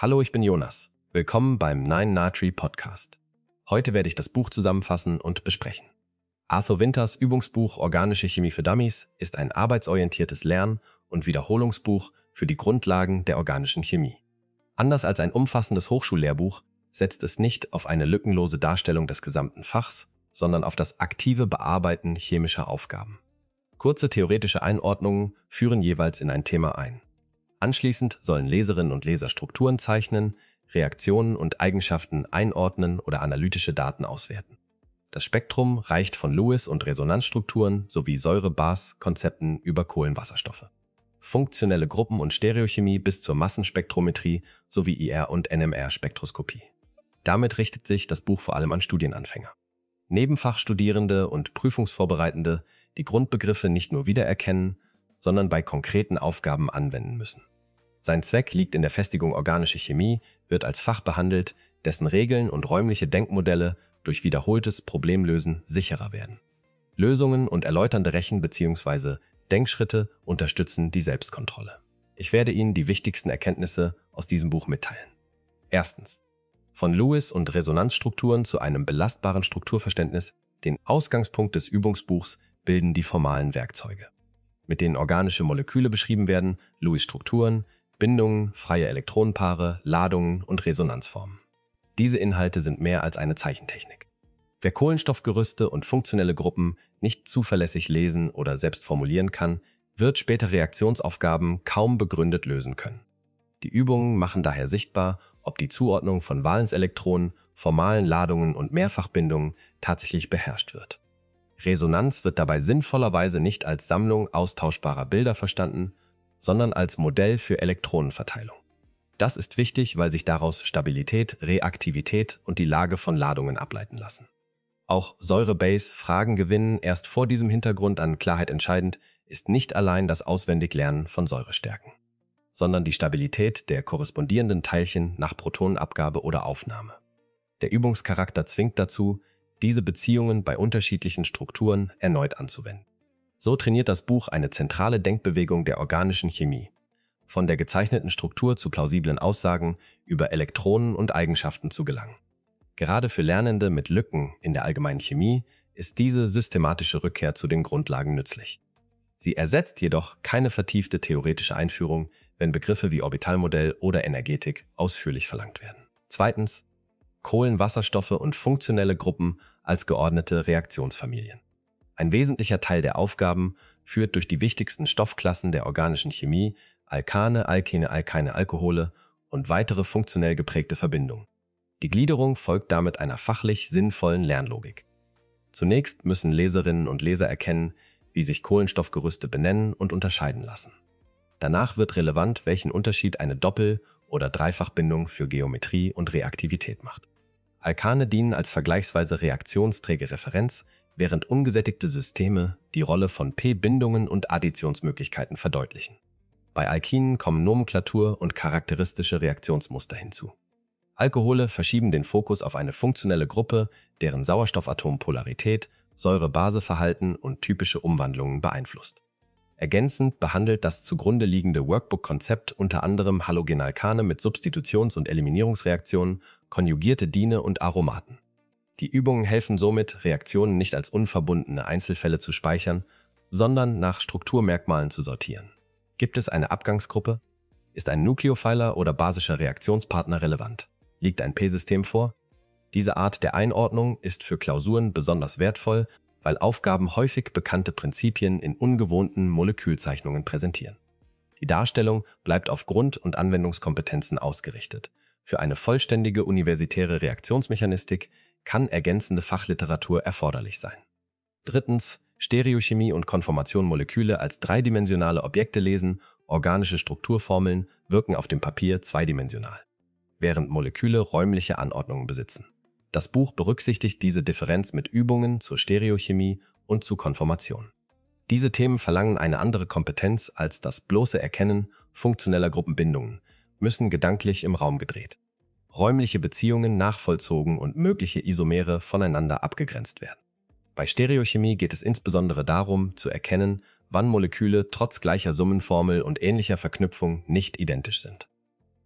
Hallo, ich bin Jonas. Willkommen beim 9-Natri Podcast. Heute werde ich das Buch zusammenfassen und besprechen. Arthur Winters Übungsbuch Organische Chemie für Dummies ist ein arbeitsorientiertes Lern- und Wiederholungsbuch für die Grundlagen der organischen Chemie. Anders als ein umfassendes Hochschullehrbuch setzt es nicht auf eine lückenlose Darstellung des gesamten Fachs, sondern auf das aktive Bearbeiten chemischer Aufgaben. Kurze theoretische Einordnungen führen jeweils in ein Thema ein. Anschließend sollen Leserinnen und Leser Strukturen zeichnen, Reaktionen und Eigenschaften einordnen oder analytische Daten auswerten. Das Spektrum reicht von Lewis- und Resonanzstrukturen sowie Säure-Bas-Konzepten über Kohlenwasserstoffe, funktionelle Gruppen- und Stereochemie bis zur Massenspektrometrie sowie IR- und NMR-Spektroskopie. Damit richtet sich das Buch vor allem an Studienanfänger. Nebenfachstudierende und Prüfungsvorbereitende, die Grundbegriffe nicht nur wiedererkennen, sondern bei konkreten Aufgaben anwenden müssen. Sein Zweck liegt in der Festigung organische Chemie, wird als Fach behandelt, dessen Regeln und räumliche Denkmodelle durch wiederholtes Problemlösen sicherer werden. Lösungen und erläuternde Rechen- bzw. Denkschritte unterstützen die Selbstkontrolle. Ich werde Ihnen die wichtigsten Erkenntnisse aus diesem Buch mitteilen. Erstens. Von Lewis- und Resonanzstrukturen zu einem belastbaren Strukturverständnis, den Ausgangspunkt des Übungsbuchs bilden die formalen Werkzeuge, mit denen organische Moleküle beschrieben werden, Lewis-Strukturen, Bindungen, freie Elektronenpaare, Ladungen und Resonanzformen. Diese Inhalte sind mehr als eine Zeichentechnik. Wer Kohlenstoffgerüste und funktionelle Gruppen nicht zuverlässig lesen oder selbst formulieren kann, wird später Reaktionsaufgaben kaum begründet lösen können. Die Übungen machen daher sichtbar, ob die Zuordnung von Valenselektronen, formalen Ladungen und Mehrfachbindungen tatsächlich beherrscht wird. Resonanz wird dabei sinnvollerweise nicht als Sammlung austauschbarer Bilder verstanden, sondern als Modell für Elektronenverteilung. Das ist wichtig, weil sich daraus Stabilität, Reaktivität und die Lage von Ladungen ableiten lassen. Auch Säure-Base-Fragen gewinnen erst vor diesem Hintergrund an Klarheit entscheidend, ist nicht allein das Auswendiglernen von Säurestärken, sondern die Stabilität der korrespondierenden Teilchen nach Protonenabgabe oder Aufnahme. Der Übungscharakter zwingt dazu, diese Beziehungen bei unterschiedlichen Strukturen erneut anzuwenden. So trainiert das Buch eine zentrale Denkbewegung der organischen Chemie, von der gezeichneten Struktur zu plausiblen Aussagen über Elektronen und Eigenschaften zu gelangen. Gerade für Lernende mit Lücken in der allgemeinen Chemie ist diese systematische Rückkehr zu den Grundlagen nützlich. Sie ersetzt jedoch keine vertiefte theoretische Einführung, wenn Begriffe wie Orbitalmodell oder Energetik ausführlich verlangt werden. Zweitens. Kohlenwasserstoffe und funktionelle Gruppen als geordnete Reaktionsfamilien. Ein wesentlicher Teil der Aufgaben führt durch die wichtigsten Stoffklassen der organischen Chemie, Alkane, Alkene, Alkyne, Alkohole und weitere funktionell geprägte Verbindungen. Die Gliederung folgt damit einer fachlich sinnvollen Lernlogik. Zunächst müssen Leserinnen und Leser erkennen, wie sich Kohlenstoffgerüste benennen und unterscheiden lassen. Danach wird relevant, welchen Unterschied eine Doppel- oder Dreifachbindung für Geometrie und Reaktivität macht. Alkane dienen als vergleichsweise reaktionsträge Referenz, während ungesättigte Systeme die Rolle von P-Bindungen und Additionsmöglichkeiten verdeutlichen. Bei Alkinen kommen Nomenklatur und charakteristische Reaktionsmuster hinzu. Alkohole verschieben den Fokus auf eine funktionelle Gruppe, deren Sauerstoffatompolarität, Säure-Base-Verhalten und typische Umwandlungen beeinflusst. Ergänzend behandelt das zugrunde liegende Workbook-Konzept unter anderem Halogenalkane mit Substitutions- und Eliminierungsreaktionen, konjugierte Diene und Aromaten. Die Übungen helfen somit, Reaktionen nicht als unverbundene Einzelfälle zu speichern, sondern nach Strukturmerkmalen zu sortieren. Gibt es eine Abgangsgruppe? Ist ein Nukleophiler oder basischer Reaktionspartner relevant? Liegt ein P-System vor? Diese Art der Einordnung ist für Klausuren besonders wertvoll, weil Aufgaben häufig bekannte Prinzipien in ungewohnten Molekülzeichnungen präsentieren. Die Darstellung bleibt auf Grund- und Anwendungskompetenzen ausgerichtet. Für eine vollständige universitäre Reaktionsmechanistik kann ergänzende Fachliteratur erforderlich sein. Drittens. Stereochemie und Konformation Moleküle als dreidimensionale Objekte lesen, organische Strukturformeln wirken auf dem Papier zweidimensional, während Moleküle räumliche Anordnungen besitzen. Das Buch berücksichtigt diese Differenz mit Übungen zur Stereochemie und zu Konformation. Diese Themen verlangen eine andere Kompetenz als das bloße Erkennen funktioneller Gruppenbindungen, müssen gedanklich im Raum gedreht, räumliche Beziehungen nachvollzogen und mögliche Isomere voneinander abgegrenzt werden. Bei Stereochemie geht es insbesondere darum, zu erkennen, wann Moleküle trotz gleicher Summenformel und ähnlicher Verknüpfung nicht identisch sind.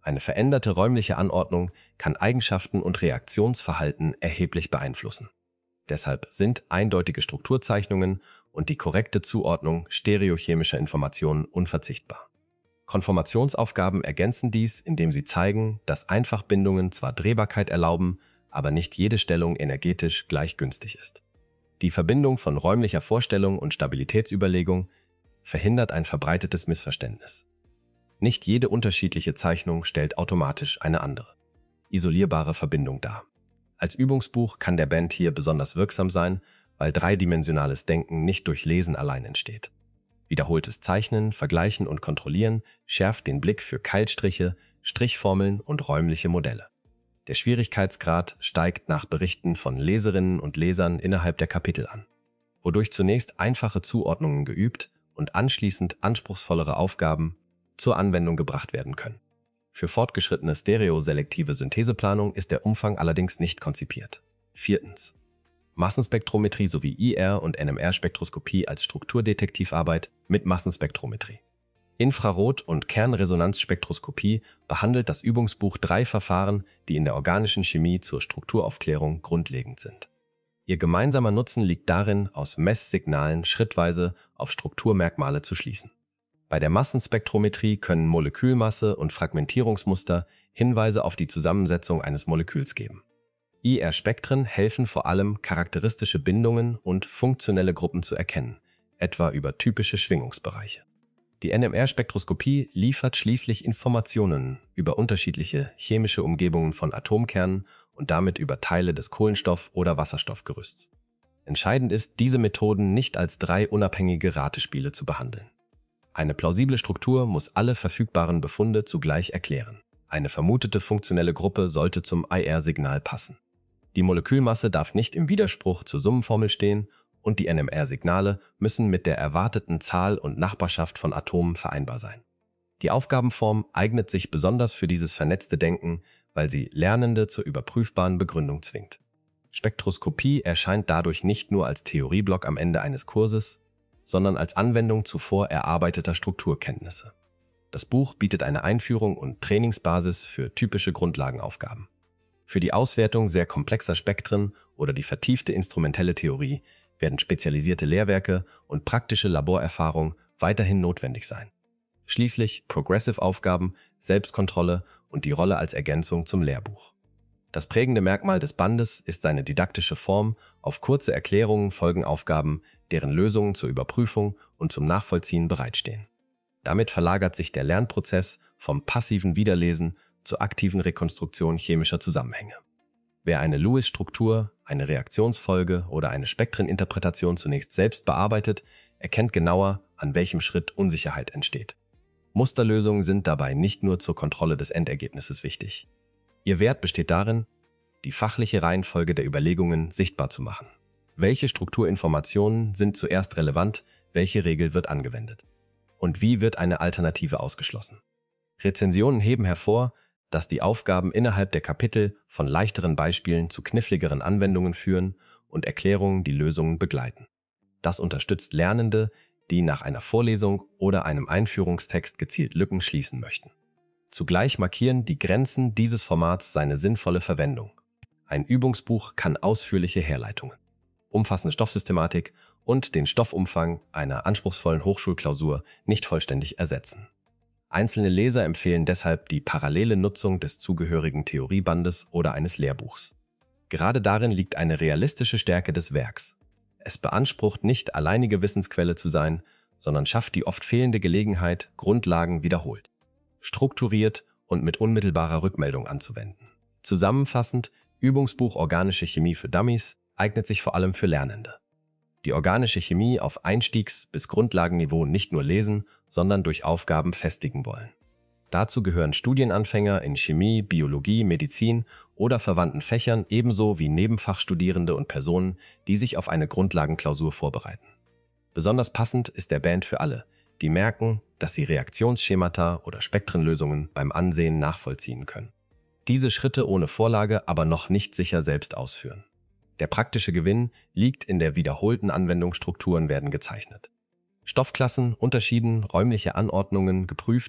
Eine veränderte räumliche Anordnung kann Eigenschaften und Reaktionsverhalten erheblich beeinflussen. Deshalb sind eindeutige Strukturzeichnungen und die korrekte Zuordnung stereochemischer Informationen unverzichtbar. Konformationsaufgaben ergänzen dies, indem sie zeigen, dass Einfachbindungen zwar Drehbarkeit erlauben, aber nicht jede Stellung energetisch gleich günstig ist. Die Verbindung von räumlicher Vorstellung und Stabilitätsüberlegung verhindert ein verbreitetes Missverständnis. Nicht jede unterschiedliche Zeichnung stellt automatisch eine andere, isolierbare Verbindung dar. Als Übungsbuch kann der Band hier besonders wirksam sein, weil dreidimensionales Denken nicht durch Lesen allein entsteht. Wiederholtes Zeichnen, Vergleichen und Kontrollieren schärft den Blick für Keilstriche, Strichformeln und räumliche Modelle. Der Schwierigkeitsgrad steigt nach Berichten von Leserinnen und Lesern innerhalb der Kapitel an, wodurch zunächst einfache Zuordnungen geübt und anschließend anspruchsvollere Aufgaben zur Anwendung gebracht werden können. Für fortgeschrittene stereoselektive Syntheseplanung ist der Umfang allerdings nicht konzipiert. 4. Massenspektrometrie sowie IR- und NMR-Spektroskopie als Strukturdetektivarbeit mit Massenspektrometrie. Infrarot- und Kernresonanzspektroskopie behandelt das Übungsbuch 3 Verfahren, die in der organischen Chemie zur Strukturaufklärung grundlegend sind. Ihr gemeinsamer Nutzen liegt darin, aus Messsignalen schrittweise auf Strukturmerkmale zu schließen. Bei der Massenspektrometrie können Molekülmasse und Fragmentierungsmuster Hinweise auf die Zusammensetzung eines Moleküls geben. IR-Spektren helfen vor allem, charakteristische Bindungen und funktionelle Gruppen zu erkennen, etwa über typische Schwingungsbereiche. Die NMR-Spektroskopie liefert schließlich Informationen über unterschiedliche chemische Umgebungen von Atomkernen und damit über Teile des Kohlenstoff- oder Wasserstoffgerüsts. Entscheidend ist, diese Methoden nicht als 3 unabhängige Ratespiele zu behandeln. Eine plausible Struktur muss alle verfügbaren Befunde zugleich erklären. Eine vermutete funktionelle Gruppe sollte zum IR-Signal passen. Die Molekülmasse darf nicht im Widerspruch zur Summenformel stehen und die NMR-Signale müssen mit der erwarteten Zahl und Nachbarschaft von Atomen vereinbar sein. Die Aufgabenform eignet sich besonders für dieses vernetzte Denken, weil sie Lernende zur überprüfbaren Begründung zwingt. Spektroskopie erscheint dadurch nicht nur als Theorieblock am Ende eines Kurses, sondern als Anwendung zuvor erarbeiteter Strukturkenntnisse. Das Buch bietet eine Einführung und Trainingsbasis für typische Grundlagenaufgaben. Für die Auswertung sehr komplexer Spektren oder die vertiefte instrumentelle Theorie werden spezialisierte Lehrwerke und praktische Laborerfahrung weiterhin notwendig sein. Schließlich Progressive-Aufgaben, Selbstkontrolle und die Rolle als Ergänzung zum Lehrbuch. Das prägende Merkmal des Bandes ist seine didaktische Form, auf kurze Erklärungen folgen Aufgaben, deren Lösungen zur Überprüfung und zum Nachvollziehen bereitstehen. Damit verlagert sich der Lernprozess vom passiven Wiederlesen zur aktiven Rekonstruktion chemischer Zusammenhänge. Wer eine Lewis-Struktur, eine Reaktionsfolge oder eine Spektreninterpretation zunächst selbst bearbeitet, erkennt genauer, an welchem Schritt Unsicherheit entsteht. Musterlösungen sind dabei nicht nur zur Kontrolle des Endergebnisses wichtig. Ihr Wert besteht darin, die fachliche Reihenfolge der Überlegungen sichtbar zu machen. Welche Strukturinformationen sind zuerst relevant, welche Regel wird angewendet? Und wie wird eine Alternative ausgeschlossen? Rezensionen heben hervor, dass die Aufgaben innerhalb der Kapitel von leichteren Beispielen zu kniffligeren Anwendungen führen und Erklärungen die Lösungen begleiten. Das unterstützt Lernende, die nach einer Vorlesung oder einem Einführungstext gezielt Lücken schließen möchten. Zugleich markieren die Grenzen dieses Formats seine sinnvolle Verwendung. Ein Übungsbuch kann ausführliche Herleitungen, umfassende Stoffsystematik und den Stoffumfang einer anspruchsvollen Hochschulklausur nicht vollständig ersetzen. Einzelne Leser empfehlen deshalb die parallele Nutzung des zugehörigen Theoriebandes oder eines Lehrbuchs. Gerade darin liegt eine realistische Stärke des Werks. Es beansprucht nicht alleinige Wissensquelle zu sein, sondern schafft die oft fehlende Gelegenheit, Grundlagen wiederholt, strukturiert und mit unmittelbarer Rückmeldung anzuwenden. Zusammenfassend, Übungsbuch Organische Chemie für Dummies eignet sich vor allem für Lernende, die organische Chemie auf Einstiegs- bis Grundlagenniveau nicht nur lesen, sondern durch Aufgaben festigen wollen. Dazu gehören Studienanfänger in Chemie, Biologie, Medizin oder verwandten Fächern ebenso wie Nebenfachstudierende und Personen, die sich auf eine Grundlagenklausur vorbereiten. Besonders passend ist der Band für alle, die merken, dass sie Reaktionsschemata oder Spektrenlösungen beim Ansehen nachvollziehen können. Diese Schritte ohne Vorlage aber noch nicht sicher selbst ausführen. Der praktische Gewinn liegt in der wiederholten Anwendung, Strukturen werden gezeichnet, Stoffklassen, Unterschieden, räumliche Anordnungen geprüft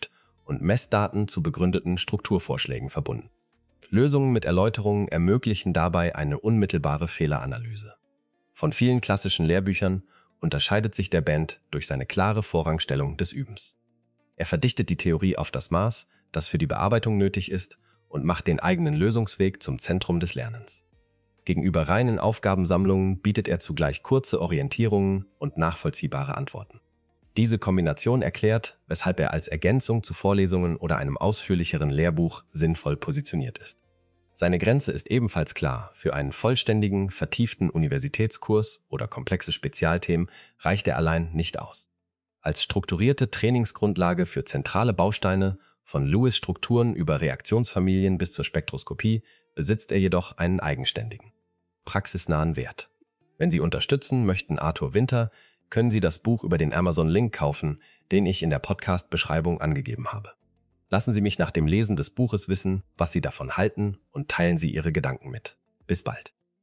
und Messdaten zu begründeten Strukturvorschlägen verbunden. Lösungen mit Erläuterungen ermöglichen dabei eine unmittelbare Fehleranalyse. Von vielen klassischen Lehrbüchern unterscheidet sich der Band durch seine klare Vorrangstellung des Übens. Er verdichtet die Theorie auf das Maß, das für die Bearbeitung nötig ist, und macht den eigenen Lösungsweg zum Zentrum des Lernens. Gegenüber reinen Aufgabensammlungen bietet er zugleich kurze Orientierungen und nachvollziehbare Antworten. Diese Kombination erklärt, weshalb er als Ergänzung zu Vorlesungen oder einem ausführlicheren Lehrbuch sinnvoll positioniert ist. Seine Grenze ist ebenfalls klar: Für einen vollständigen, vertieften Universitätskurs oder komplexe Spezialthemen reicht er allein nicht aus. Als strukturierte Trainingsgrundlage für zentrale Bausteine, von Lewis' Strukturen über Reaktionsfamilien bis zur Spektroskopie, besitzt er jedoch einen eigenständigen, praxisnahen Wert. Wenn Sie unterstützen möchten Arthur Winter, können Sie das Buch über den Amazon-Link kaufen, den ich in der Podcast-Beschreibung angegeben habe. Lassen Sie mich nach dem Lesen des Buches wissen, was Sie davon halten, und teilen Sie Ihre Gedanken mit. Bis bald.